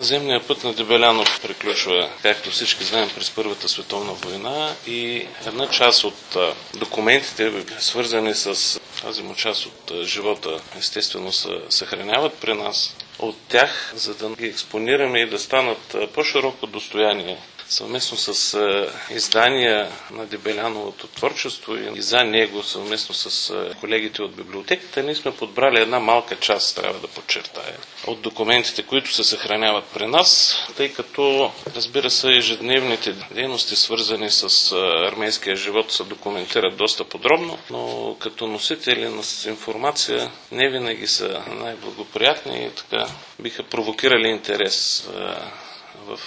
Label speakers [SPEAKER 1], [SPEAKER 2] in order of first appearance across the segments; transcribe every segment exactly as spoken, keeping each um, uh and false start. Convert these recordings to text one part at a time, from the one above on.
[SPEAKER 1] Земният път на Дебелянов приключва, както всички знаем, през Първата световна война и една част от документите, свързани с тази му част от живота, естествено се съхраняват при нас. От тях, за да ги експонираме и да станат по-широко достояние, съвместно с издания на Дебеляновото творчество и за него, съвместно с колегите от библиотеката, ние сме подбрали една малка част, трябва да подчертая, от документите, които се съхраняват при нас, тъй като, разбира се, ежедневните дейности, свързани с армейския живот, се документират доста подробно, но като носители на информация не винаги са най-благоприятни и така биха провокирали интерес в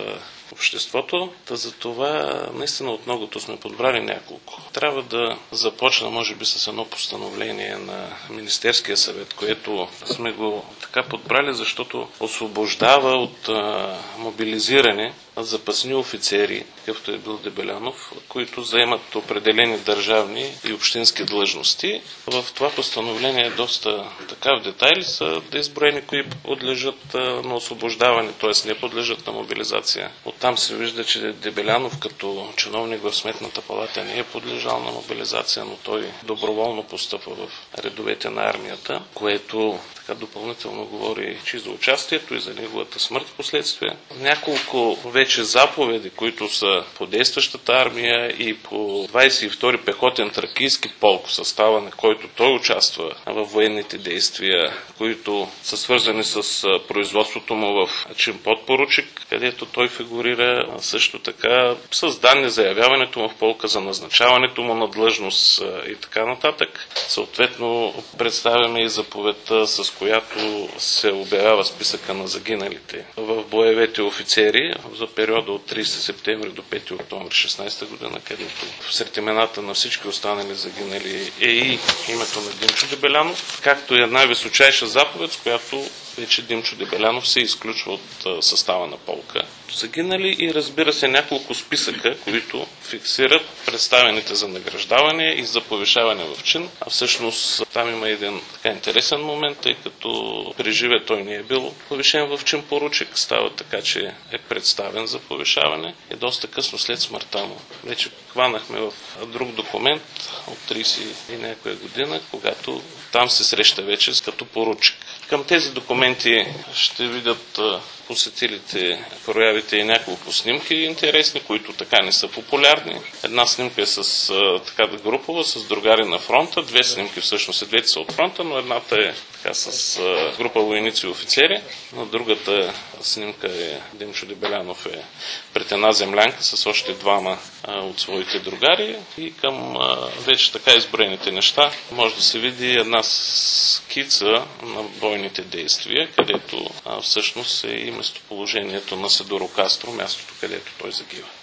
[SPEAKER 1] обществото. Та за това наистина от многото сме подбрали няколко. Трябва да започна, може би, с едно постановление на Министерския съвет, което сме го така подбрали, защото освобождава от а, мобилизиране запасни офицери, какъвто е бил Дебелянов, които заемат определени държавни и общински длъжности. В това постановление доста така в детайли са да изброени кои подлежат на освобождаване, т.е. не подлежат на мобилизация. Оттам се вижда, че Дебелянов като чиновник в Сметната палата не е подлежал на мобилизация, но той доброволно постъпва в редовете на армията, което така допълнително говори че за участието и за неговата смърт в последствие. Няколко вече заповеди, които са по действащата армия и по двадесет и втори пехотен тракийски полк, в състава на който той участва във военните действия, които са свързани с производството му в Чимпот-поручик, където той фигурира, също така с данни за явяването му в полка, за назначаването му на длъжност и така нататък. Съответно, представяме и заповедта, с която се обявява списъка на загиналите в боевете офицери за периода от тридесети септември до пети октомври шестнадесета година, където сред имената на всички останали загинали е и името на Димчо Дебелянов, както и една височайша заповед, с която вече Димчо Дебелянов се изключва от състава на полка. Загинали и, разбира се, няколко списъка, които фиксират представените за награждаване и за повишаване в чин. А всъщност там има един така интересен момент, тъй като при живе той не е бил повишен в чин поручик. Става така, че е представен за повишаване и доста късно след смъртта му. Вече хванахме в друг документ от тридесет и някоя година, когато там се среща вече като поручик. Към тези документи ще видят посетилите проявите и няколко снимки интересни, които така не са популярни. Една снимка е с така групова, с другари на фронта. Две снимки всъщност, двете са от фронта, но едната е така с група войници и офицери. На другата снимка е Димчо Дебелянов е пред една землянка с още двама от своите другари. И към вече така изброените неща може да се види една скица на бойните действия, където всъщност е и местоположението на Седоро Кастро, мястото, където той загива.